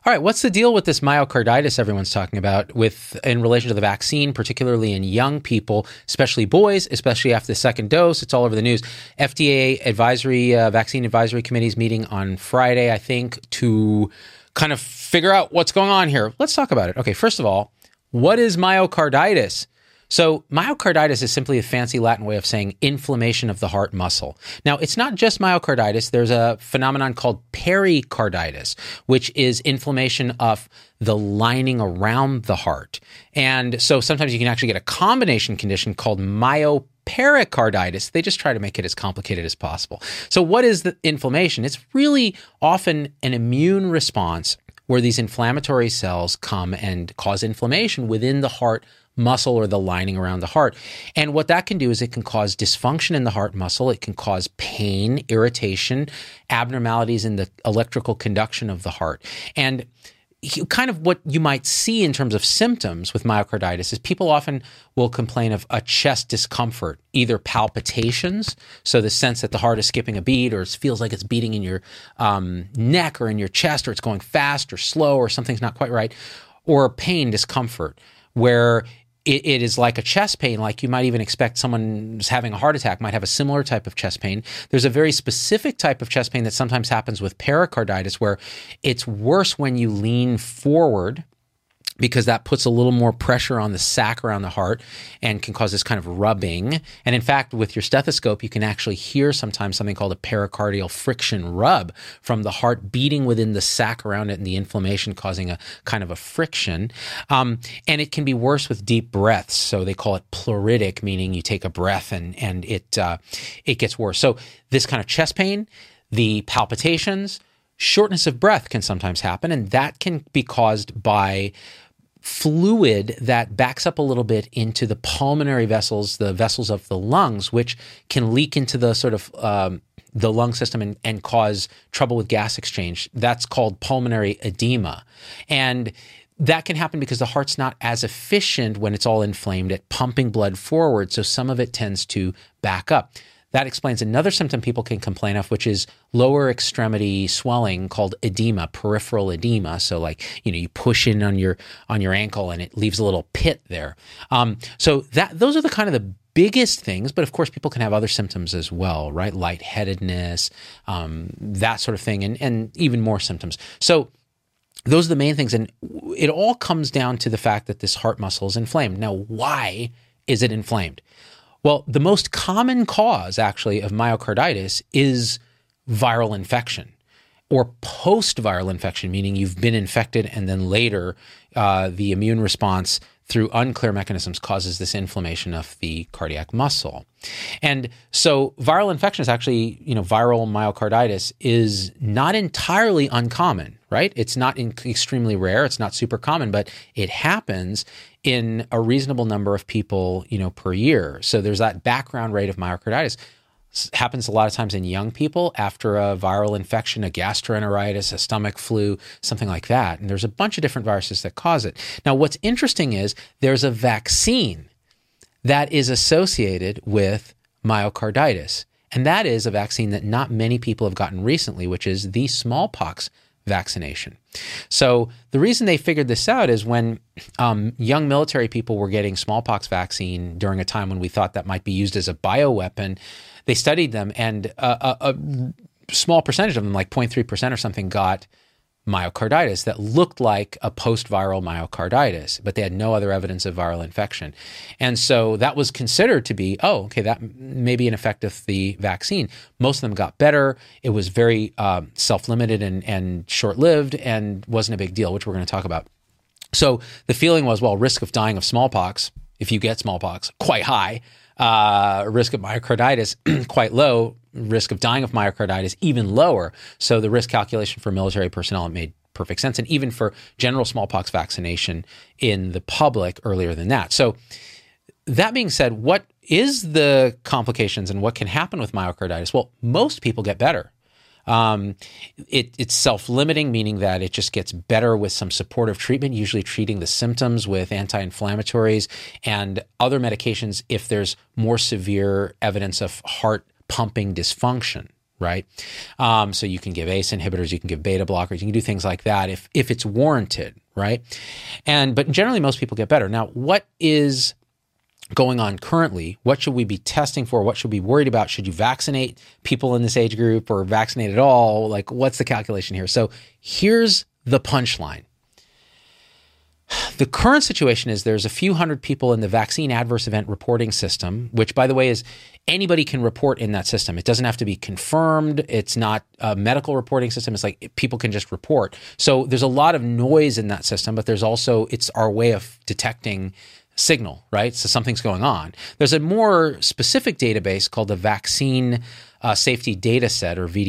All right, what's the deal with this myocarditis everyone's talking about in relation to the vaccine, particularly in young people, especially boys, especially after the second dose? It's all over the news. FDA vaccine advisory committee is meeting on Friday, I think, to kind of figure out what's going on here. Let's talk about it. Okay, first of all, what is myocarditis? So myocarditis is simply a fancy Latin way of saying inflammation of the heart muscle. Now, it's not just myocarditis. There's a phenomenon called pericarditis, which is inflammation of the lining around the heart. And so sometimes you can actually get a combination condition called myopericarditis. They just try to make it as complicated as possible. So what is the inflammation? It's really often an immune response where these inflammatory cells come and cause inflammation within the heart muscle or the lining around the heart. And what that can do is it can cause dysfunction in the heart muscle. It can cause pain, irritation, abnormalities in the electrical conduction of the heart. And kind of what you might see in terms of symptoms with myocarditis is people often will complain of a chest discomfort, either palpitations, so the sense that the heart is skipping a beat or it feels like it's beating in your neck or in your chest, or it's going fast or slow or something's not quite right, or pain, discomfort, where it is like a chest pain, like you might even expect someone who's having a heart attack might have a similar type of chest pain. There's a very specific type of chest pain that sometimes happens with pericarditis where it's worse when you lean forward, because that puts a little more pressure on the sac around the heart and can cause this kind of rubbing. And in fact, with your stethoscope, you can actually hear sometimes something called a pericardial friction rub from the heart beating within the sac around it and the inflammation causing a kind of a friction. And it can be worse with deep breaths. So they call it pleuritic, meaning you take a breath and it gets worse. So this kind of chest pain, the palpitations, shortness of breath can sometimes happen, and that can be caused by fluid that backs up a little bit into the pulmonary vessels, the vessels of the lungs, which can leak into the sort of the lung system and cause trouble with gas exchange. That's called pulmonary edema. And that can happen because the heart's not as efficient when it's all inflamed at pumping blood forward, so some of it tends to back up. That explains another symptom people can complain of, which is lower extremity swelling called edema, peripheral edema. So like, you push in on your ankle and it leaves a little pit there. So those are the kind of the biggest things, but of course people can have other symptoms as well, right? Lightheadedness, that sort of thing, and even more symptoms. So those are the main things. And it all comes down to the fact that this heart muscle is inflamed. Now, why is it inflamed? Well, the most common cause, actually, of myocarditis is viral infection or post-viral infection, meaning you've been infected and then later the immune response through unclear mechanisms causes this inflammation of the cardiac muscle. And so viral infection is actually, viral myocarditis is not entirely uncommon, right? It's not extremely rare. It's not super common, but it happens in a reasonable number of people, per year. So there's that background rate of myocarditis. Happens a lot of times in young people after a viral infection, a gastroenteritis, a stomach flu, something like that. And there's a bunch of different viruses that cause it. Now, what's interesting is there's a vaccine that is associated with myocarditis. And that is a vaccine that not many people have gotten recently, which is the smallpox vaccination. So the reason they figured this out is when young military people were getting smallpox vaccine during a time when we thought that might be used as a bioweapon, they studied them, and a small percentage of them, like 0.3% or something, got myocarditis that looked like a post-viral myocarditis, but they had no other evidence of viral infection. And so that was considered to be, that may be an effect of the vaccine. Most of them got better. It was very self-limited and short-lived and wasn't a big deal, which we're going to talk about. So the feeling was, risk of dying of smallpox, if you get smallpox, quite high. Risk of myocarditis, quite low. Risk of dying of myocarditis, even lower. So the risk calculation for military personnel, it made perfect sense. And even for general smallpox vaccination in the public earlier than that. So that being said, what is the complications and what can happen with myocarditis? Well, most people get better. It's self-limiting, meaning that it just gets better with some supportive treatment, usually treating the symptoms with anti-inflammatories and other medications if there's more severe evidence of heart pumping dysfunction. right? So you can give ACE inhibitors, you can give beta blockers, you can do things like that if it's warranted, right? But generally, most people get better. Now, what is going on currently? What should we be testing for? What should we be worried about? Should you vaccinate people in this age group or vaccinate at all? Like, what's the calculation here? So here's the punchline. The current situation is there's a few hundred people in the vaccine adverse event reporting system, which, by the way, is anybody can report in that system. It doesn't have to be confirmed. It's not a medical reporting system. It's like people can just report. So there's a lot of noise in that system, but there's also, it's our way of detecting signal, right? So something's going on. There's a more specific database called the Vaccine Safety Data Set, or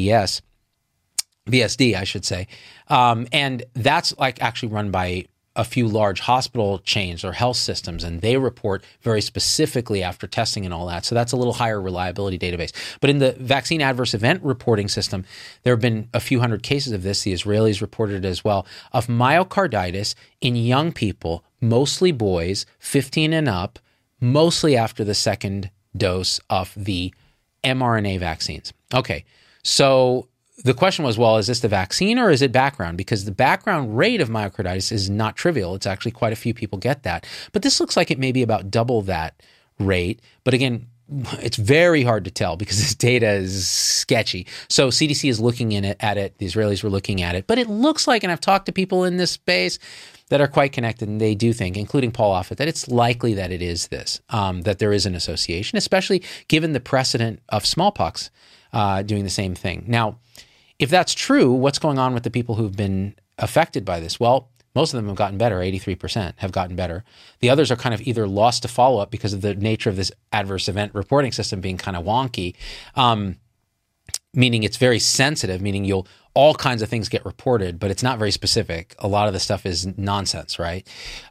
VSD, I should say. And that's like actually run by a few large hospital chains or health systems, and they report very specifically after testing and all that. So that's a little higher reliability database. But in the vaccine adverse event reporting system, there have been a few hundred cases of this. The Israelis reported it as well, of myocarditis in young people, mostly boys, 15 and up, mostly after the second dose of the mRNA vaccines. Okay, so the question was, well, is this the vaccine or is it background? Because the background rate of myocarditis is not trivial. It's actually quite a few people get that. But this looks like it may be about double that rate. But again, it's very hard to tell because this data is sketchy. So CDC is looking at it. The Israelis were looking at it. But it looks like, and I've talked to people in this space that are quite connected, and they do think, including Paul Offit, that it's likely that it is this, that there is an association, especially given the precedent of smallpox doing the same thing. Now, if that's true, what's going on with the people who've been affected by this? Well, most of them have gotten better. 83% have gotten better. The others are kind of either lost to follow-up because of the nature of this adverse event reporting system being kind of wonky, meaning it's very sensitive, meaning all kinds of things get reported, but it's not very specific. A lot of the stuff is nonsense, right?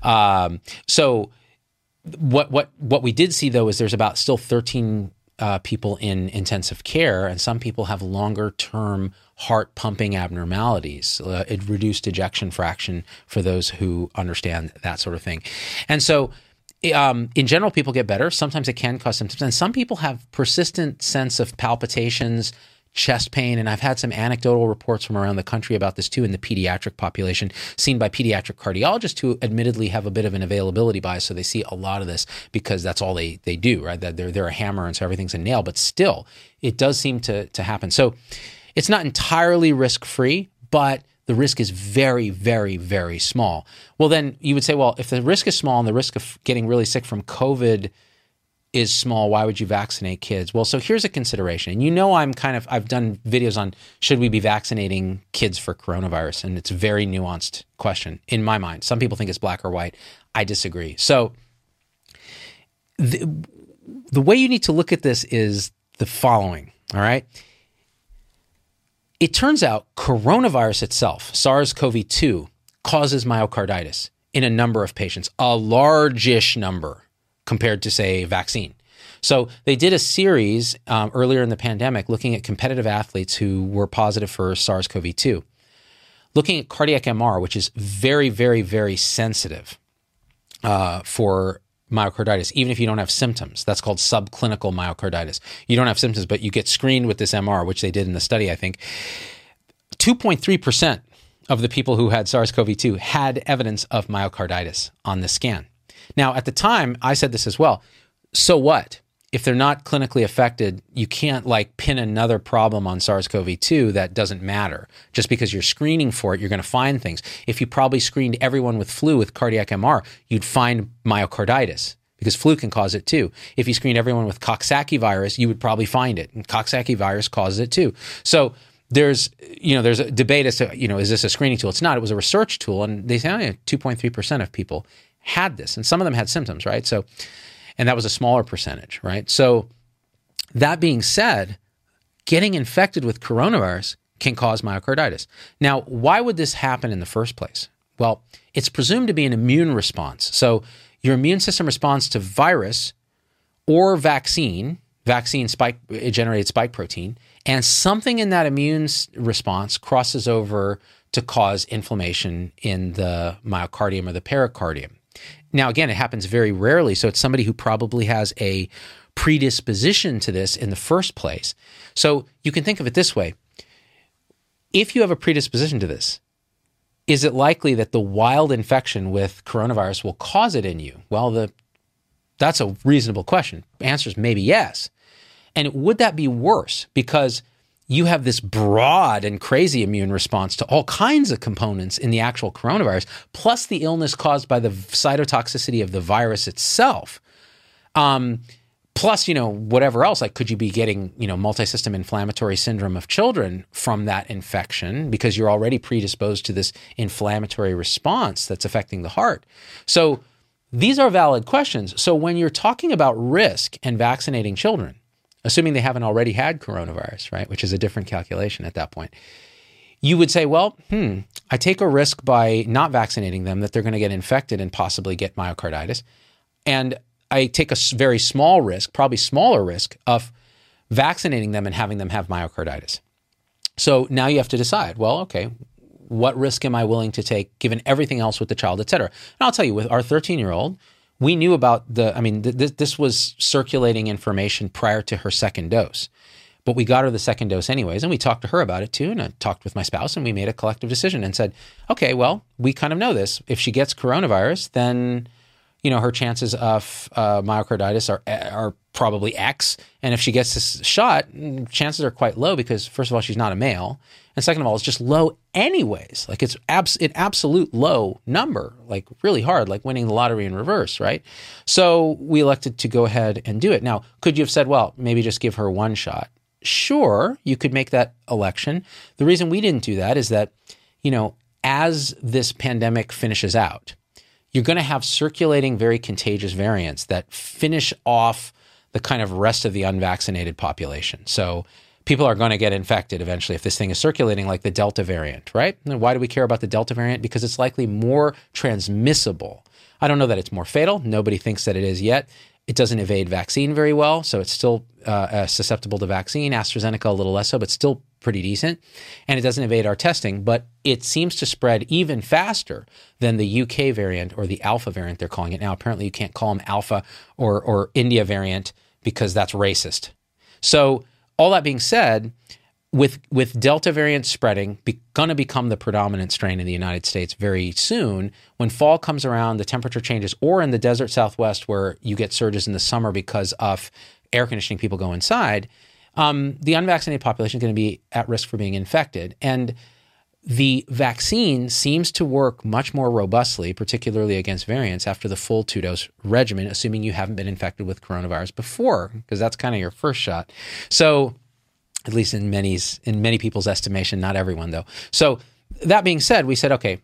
So what we did see, though, is there's about still 13 people in intensive care, and some people have longer-term heart pumping abnormalities, reduced ejection fraction for those who understand that sort of thing. And so in general, people get better. Sometimes it can cause symptoms. And some people have persistent sense of palpitations, chest pain. And I've had some anecdotal reports from around the country about this too in the pediatric population, seen by pediatric cardiologists who admittedly have a bit of an availability bias. So they see a lot of this because that's all they do, right? That they're a hammer and so everything's a nail. But still, it does seem to happen. So it's not entirely risk-free, but the risk is very, very, very small. Well, then you would say, well, if the risk is small and the risk of getting really sick from COVID is small, why would you vaccinate kids? Well, so here's a consideration. And you know I've done videos on should we be vaccinating kids for coronavirus, and it's a very nuanced question in my mind. Some people think it's black or white. I disagree. So the way you need to look at this is the following, all right? It turns out coronavirus itself, SARS-CoV-2, causes myocarditis in a number of patients, a largish number compared to, say, vaccine. So they did a series earlier in the pandemic looking at competitive athletes who were positive for SARS-CoV-2, looking at cardiac MR, which is very, very, very sensitive for myocarditis, even if you don't have symptoms. That's called subclinical myocarditis. You don't have symptoms, but you get screened with this MR, which they did in the study, I think. 2.3% of the people who had SARS-CoV-2 had evidence of myocarditis on the scan. Now, at the time, I said this as well. So what? If they're not clinically affected, you can't pin another problem on SARS-CoV-2 that doesn't matter. Just because you're screening for it, you're going to find things. If you probably screened everyone with flu with cardiac MR, you'd find myocarditis because flu can cause it too. If you screen everyone with Coxsackie virus, you would probably find it. And Coxsackie virus causes it too. So there's a debate as to, is this a screening tool? It's not. It was a research tool. And they say 2.3% of people had this. And some of them had symptoms, right? And that was a smaller percentage, right? So that being said, getting infected with coronavirus can cause myocarditis. Now, why would this happen in the first place? Well, it's presumed to be an immune response. So your immune system responds to virus or vaccine generated spike protein, and something in that immune response crosses over to cause inflammation in the myocardium or the pericardium. Now, again, it happens very rarely, so it's somebody who probably has a predisposition to this in the first place. So you can think of it this way. If you have a predisposition to this, is it likely that the wild infection with coronavirus will cause it in you? Well, that's a reasonable question. The answer is maybe yes. And would that be worse because you have this broad and crazy immune response to all kinds of components in the actual coronavirus, plus the illness caused by the cytotoxicity of the virus itself? Plus, whatever else, like could you be getting, multisystem inflammatory syndrome of children from that infection because you're already predisposed to this inflammatory response that's affecting the heart? So these are valid questions. So when you're talking about risk and vaccinating children, assuming they haven't already had coronavirus, right, which is a different calculation at that point, you would say, well, I take a risk by not vaccinating them that they're going to get infected and possibly get myocarditis. And I take a very small risk, probably smaller risk, of vaccinating them and having them have myocarditis. So now you have to decide, well, okay, what risk am I willing to take given everything else with the child, et cetera? And I'll tell you, with our 13-year-old, we knew about this was circulating information prior to her second dose. But we got her the second dose anyways, and we talked to her about it too, and I talked with my spouse, and we made a collective decision and said, okay, well, we kind of know this. If she gets coronavirus, then her chances of myocarditis are probably X. And if she gets this shot, chances are quite low because, first of all, she's not a male. And second of all, it's just low anyways. Like it's an absolute low number, like really hard, like winning the lottery in reverse, right? So we elected to go ahead and do it. Now, could you have said, well, maybe just give her one shot? Sure, you could make that election. The reason we didn't do that is that, as this pandemic finishes out, you're going to have circulating, very contagious variants that finish off the kind of rest of the unvaccinated population. So people are going to get infected eventually if this thing is circulating, like the Delta variant, right? And why do we care about the Delta variant? Because it's likely more transmissible. I don't know that it's more fatal. Nobody thinks that it is yet. It doesn't evade vaccine very well, so it's still susceptible to vaccine. AstraZeneca a little less so, but still pretty decent. And it doesn't evade our testing, but it seems to spread even faster than the UK variant or the Alpha variant, they're calling it now. Apparently you can't call them Alpha or India variant because that's racist. So all that being said, with Delta variant spreading, going to become the predominant strain in the United States very soon, when fall comes around, the temperature changes, or in the desert Southwest where you get surges in the summer because of air conditioning, people go inside, the unvaccinated population is going to be at risk for being infected. And the vaccine seems to work much more robustly, particularly against variants, after the full 2-dose regimen, assuming you haven't been infected with coronavirus before, because that's kind of your first shot. So at least in many people's estimation, not everyone though. So that being said, we said, okay,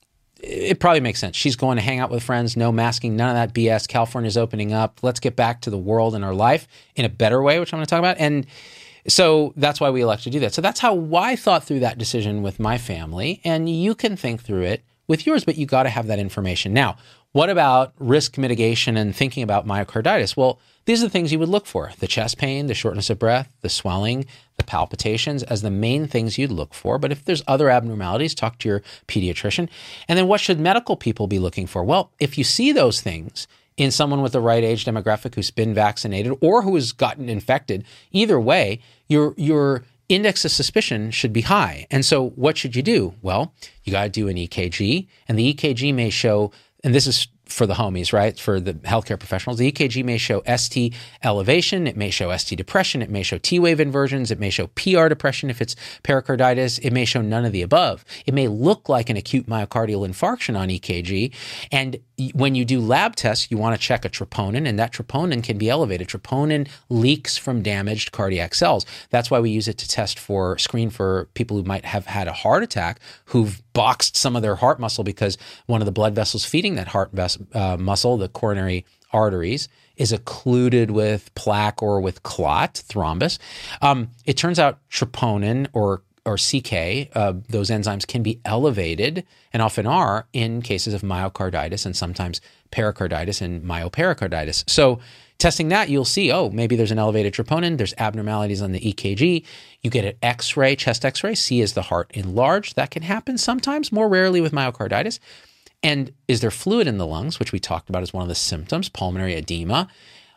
it probably makes sense. She's going to hang out with friends, no masking, none of that BS. California's opening up. Let's get back to the world and our life in a better way, which I'm going to talk about. And so that's why we elected to do that. So that's how I thought through that decision with my family. And you can think through it with yours, but you got to have that information. Now, what about risk mitigation and thinking about myocarditis? Well, these are the things you would look for: the chest pain, the shortness of breath, the swelling, the palpitations as the main things you'd look for. But if there's other abnormalities, talk to your pediatrician. And then what should medical people be looking for? Well, if you see those things in someone with the right age demographic who's been vaccinated or who has gotten infected, either way, your index of suspicion should be high. And so what should you do? Well, you got to do an EKG, and the EKG may show, and this is for the homies, right? For the healthcare professionals, the EKG may show ST elevation. It may show ST depression. It may show T-wave inversions. It may show PR depression if it's pericarditis. It may show none of the above. It may look like an acute myocardial infarction on EKG. And when you do lab tests, you want to check a troponin, and that troponin can be elevated. Troponin leaks from damaged cardiac cells. That's why we use it to screen for people who might have had a heart attack, who've boxed some of their heart muscle because one of the blood vessels feeding that heart muscle, the coronary arteries, is occluded with plaque or with clot, thrombus. It turns out troponin or CK, those enzymes can be elevated, and often are, in cases of myocarditis and sometimes pericarditis and myopericarditis. So testing that, you'll see, maybe there's an elevated troponin, there's abnormalities on the EKG. You get an X-ray, chest X-ray, see is the heart enlarged. That can happen sometimes, more rarely with myocarditis. And is there fluid in the lungs, which we talked about as one of the symptoms, pulmonary edema?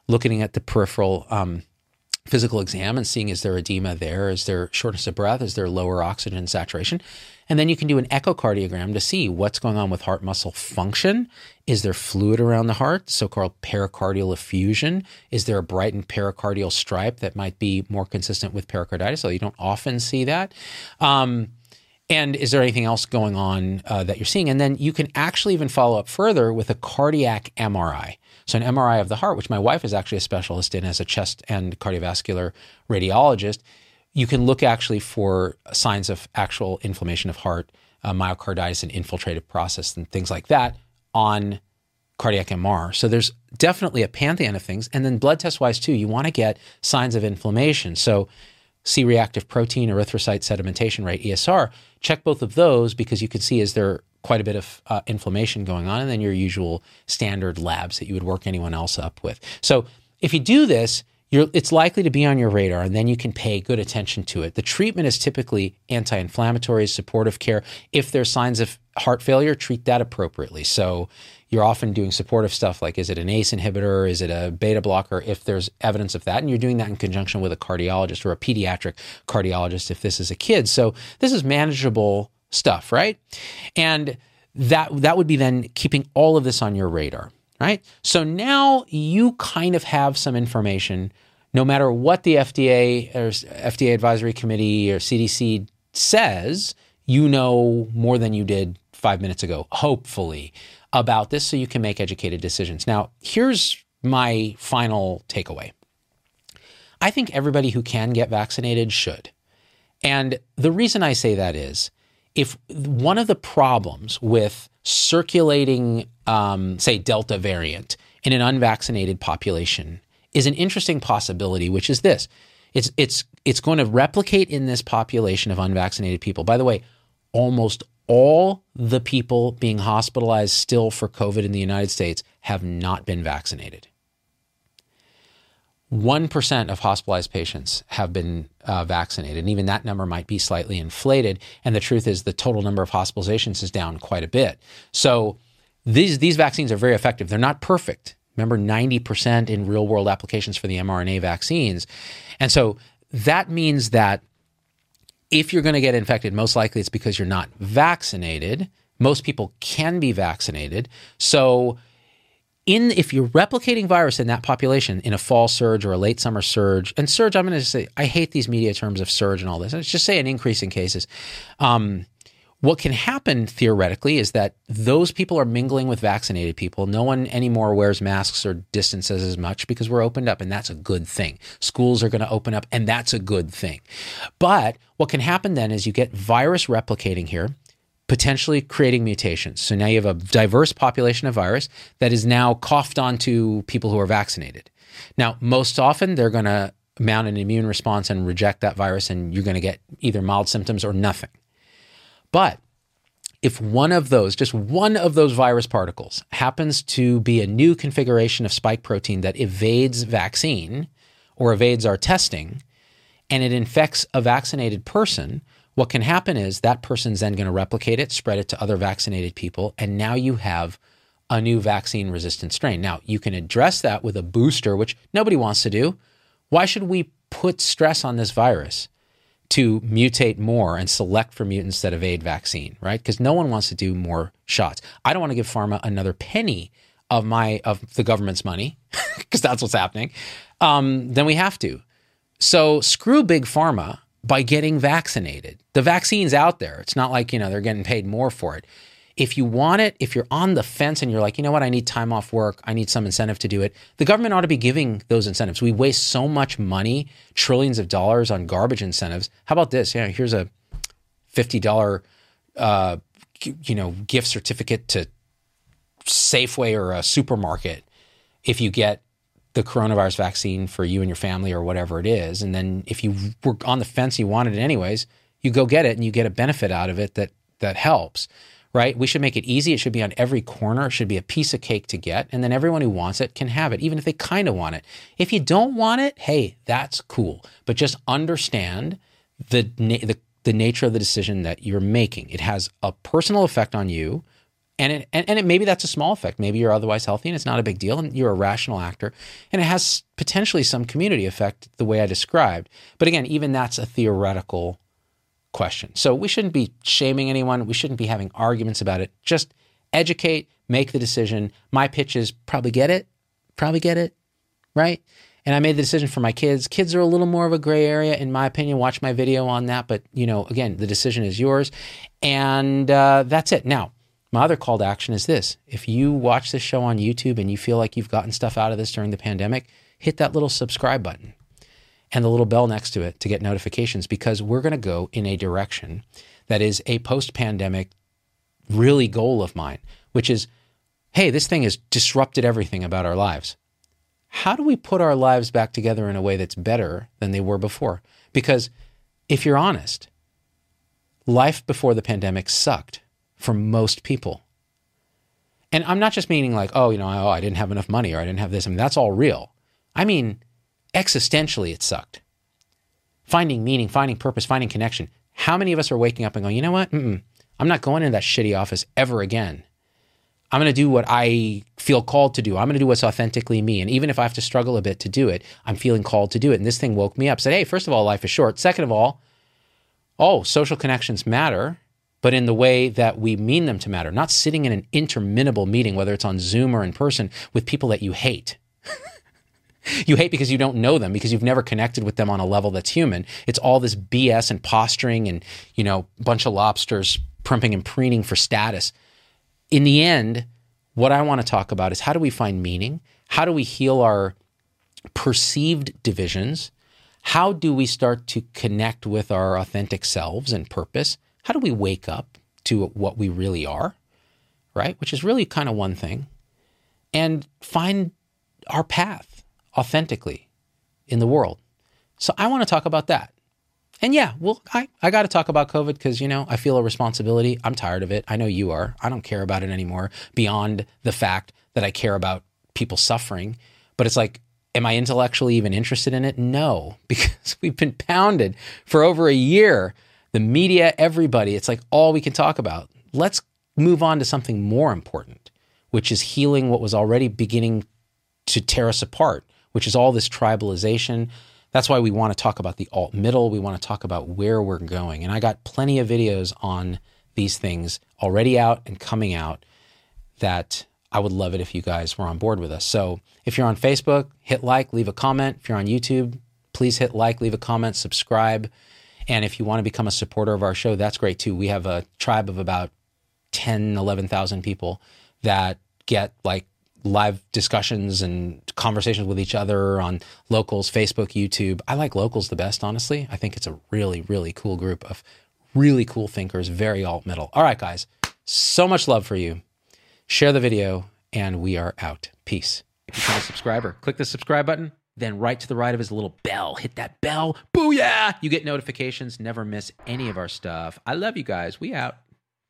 looking at the peripheral physical exam and seeing, is there edema there? Is there shortness of breath? Is there lower oxygen saturation? And then you can do an echocardiogram to see what's going on with heart muscle function. Is there fluid around the heart, so-called pericardial effusion? Is there a brightened pericardial stripe that might be more consistent with pericarditis? So you don't often see that. And is there anything else going on that you're seeing? And then you can actually even follow up further with a cardiac MRI. So an MRI of the heart, which my wife is actually a specialist in as a chest and cardiovascular radiologist. You can look actually for signs of actual inflammation of heart, myocarditis and infiltrative process and things like that on cardiac MR. So there's definitely a pantheon of things. And then blood test wise too, you want to get signs of inflammation. So C-reactive protein, erythrocyte sedimentation rate, ESR, check both of those because you can see, is there quite a bit of inflammation going on, and then your usual standard labs that you would work anyone else up with. So if you do this, it's likely to be on your radar, and then you can pay good attention to it. The treatment is typically anti-inflammatory, supportive care. If there's signs of heart failure, treat that appropriately. So you're often doing supportive stuff like, is it an ACE inhibitor? Is it a beta blocker? If there's evidence of that, and you're doing that in conjunction with a cardiologist or a pediatric cardiologist if this is a kid. So this is manageable stuff, right? And that would be then keeping all of this on your radar, right? So now you kind of have some information, no matter what the FDA or FDA Advisory Committee or CDC says, you know more than you did 5 minutes ago, hopefully, about this, so you can make educated decisions. Now, here's my final takeaway. I think everybody who can get vaccinated should. And the reason I say that is, if one of the problems with circulating, say, Delta variant in an unvaccinated population is an interesting possibility, which is this. It's going to replicate in this population of unvaccinated people. By the way, almost all the people being hospitalized still for COVID in the United States have not been vaccinated. 1% of hospitalized patients have been vaccinated, and even that number might be slightly inflated. And the truth is the total number of hospitalizations is down quite a bit. So these vaccines are very effective. They're not perfect. Remember, 90% in real-world applications for the mRNA vaccines. And so that means that if you're going to get infected, most likely it's because you're not vaccinated. Most people can be vaccinated. So if you're replicating virus in that population in a fall surge or a late summer surge, and surge, I'm going to say, I hate these media terms of surge and all this. Let's just say an increase in cases. What can happen theoretically is that those people are mingling with vaccinated people. No one anymore wears masks or distances as much because we're opened up, and that's a good thing. Schools are going to open up, and that's a good thing. But what can happen then is you get virus replicating here, potentially creating mutations. So now you have a diverse population of virus that is now coughed onto people who are vaccinated. Now, most often they're going to mount an immune response and reject that virus, and you're going to get either mild symptoms or nothing. But if just one of those virus particles happens to be a new configuration of spike protein that evades vaccine or evades our testing, and it infects a vaccinated person, what can happen is that person's then going to replicate it, spread it to other vaccinated people, and now you have a new vaccine-resistant strain. Now, you can address that with a booster, which nobody wants to do. Why should we put stress on this virus to mutate more and select for mutants that evade vaccine, right? Because no one wants to do more shots. I don't want to give pharma another penny of the government's money, because that's what's happening. Then we have to. So screw big pharma by getting vaccinated. The vaccine's out there. It's not like, they're getting paid more for it. If you want it, if you're on the fence and you're like, you know what, I need time off work, I need some incentive to do it, the government ought to be giving those incentives. We waste so much money, trillions of dollars on garbage incentives. How about this? Here's a $50 gift certificate to Safeway or a supermarket if you get the coronavirus vaccine for you and your family or whatever it is. And then if you were on the fence and you wanted it anyways, you go get it and you get a benefit out of it that helps. Right? We should make it easy. It should be on every corner. It should be a piece of cake to get. And then everyone who wants it can have it, even if they kind of want it. If you don't want it, hey, that's cool. But just understand the nature of the decision that you're making. It has a personal effect on you. And maybe that's a small effect. Maybe you're otherwise healthy and it's not a big deal and you're a rational actor. And it has potentially some community effect the way I described. But again, even that's a theoretical question. So we shouldn't be shaming anyone. We shouldn't be having arguments about it. Just educate, make the decision. My pitch is probably get it, right? And I made the decision for my kids. Kids are a little more of a gray area, in my opinion. Watch my video on that. But, again, the decision is yours. And that's it. Now, my other call to action is this. If you watch this show on YouTube and you feel like you've gotten stuff out of this during the pandemic, hit that little subscribe button and the little bell next to it to get notifications, because we're going to go in a direction that is a post-pandemic really goal of mine, which is, hey, this thing has disrupted everything about our lives. How do we put our lives back together in a way that's better than they were before? Because if you're honest, life before the pandemic sucked for most people. And I'm not just meaning like, I didn't have enough money or I didn't have this. I mean, that's all real. I mean, existentially, it sucked. Finding meaning, finding purpose, finding connection. How many of us are waking up and going, you know what? I'm not going into that shitty office ever again. I'm going to do what I feel called to do. I'm going to do what's authentically me. And even if I have to struggle a bit to do it, I'm feeling called to do it. And this thing woke me up. Said, hey, first of all, life is short. Second of all, social connections matter, but in the way that we mean them to matter. Not sitting in an interminable meeting, whether it's on Zoom or in person, with people that you hate. You hate because you don't know them, because you've never connected with them on a level that's human. It's all this BS and posturing and, bunch of lobsters primping and preening for status. In the end, what I want to talk about is how do we find meaning? How do we heal our perceived divisions? How do we start to connect with our authentic selves and purpose? How do we wake up to what we really are, right? Which is really kind of one thing. And find our path authentically in the world. So I want to talk about that. And yeah, I got to talk about COVID because, I feel a responsibility. I'm tired of it. I know you are. I don't care about it anymore beyond the fact that I care about people suffering. But it's like, am I intellectually even interested in it? No, because we've been pounded for over a year. The media, everybody, it's like all we can talk about. Let's move on to something more important, which is healing what was already beginning to tear us apart, which is all this tribalization. That's why we want to talk about the alt middle. We want to talk about where we're going. And I got plenty of videos on these things already out and coming out that I would love it if you guys were on board with us. So if you're on Facebook, hit like, leave a comment. If you're on YouTube, please hit like, leave a comment, subscribe. And if you want to become a supporter of our show, that's great too. We have a tribe of about 10, 11,000 people that get like live discussions and conversations with each other on Locals, Facebook, YouTube. I like Locals the best, honestly. I think it's a really, really cool group of really cool thinkers, very alt middle. All right, guys, so much love for you. Share the video and we are out. Peace. If you're a subscriber, click the subscribe button. Then right to the right of his little bell, hit that bell. Booyah! You get notifications. Never miss any of our stuff. I love you guys. We out.